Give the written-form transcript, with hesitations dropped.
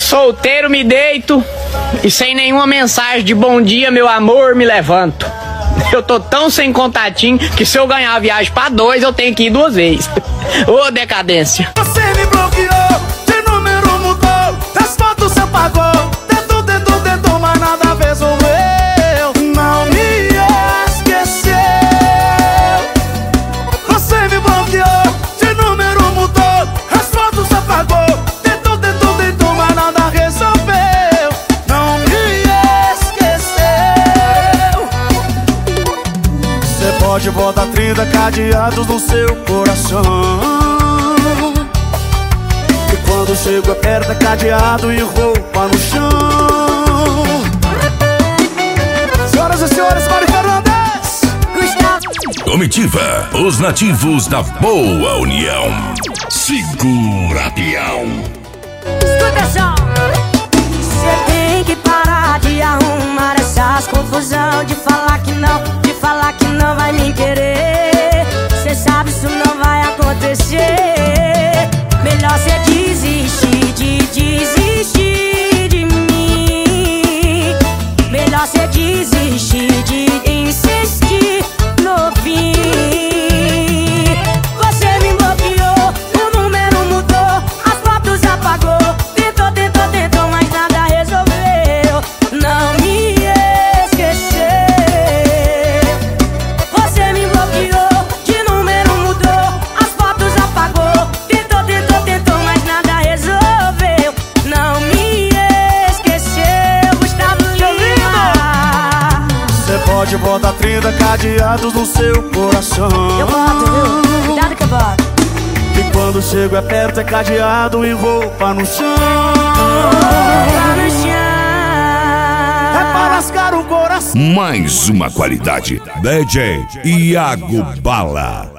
Solteiro me deito e sem nenhuma mensagem de bom dia, meu amor, me levanto. Eu tô tão sem contatinho que se eu ganhar a viagem pra 2, eu tenho que ir 2 vezes. Ô, decadência. Você me bloqueou, de número mudou, as fotos você apagou, tentou, mas nada resolveu. Não me esqueceu. Você me bloqueou, de número mudou, as fotos você apagou, tentou, mas nada resolveu. Não me esqueceu. Você pode botar 30 cadeados no seu coração, quando chego aperta cadeado e roupa no chão. Senhoras e senhores, Mário Fernandes, Gustavo. Comitiva, os nativos da boa união. Segura, peão. Escuta só. Você tem que parar de arrumar essas confusão, de falar que não vai me querer. Cê sabe isso não vai acontecer. Melhor cê desistir de mim. Melhor cê desistir de insistir no fim. Você me bloqueou, o número mudou, as fotos apagou, tentou, mas nada resolveu. Não me esqueceu. Você me bloqueou, de número mudou, as fotos apagou, tentou, mas nada resolveu. Não me esqueceu, Gustavo Lima. Você pode botar 30 cadeados no seu coração. Eu boto, viu? Cuidado que eu boto. E quando chego aperta cadeado e roupa no chão. Tá no chão. É para lascar o coração. Mais uma qualidade. DJ Iago Bala.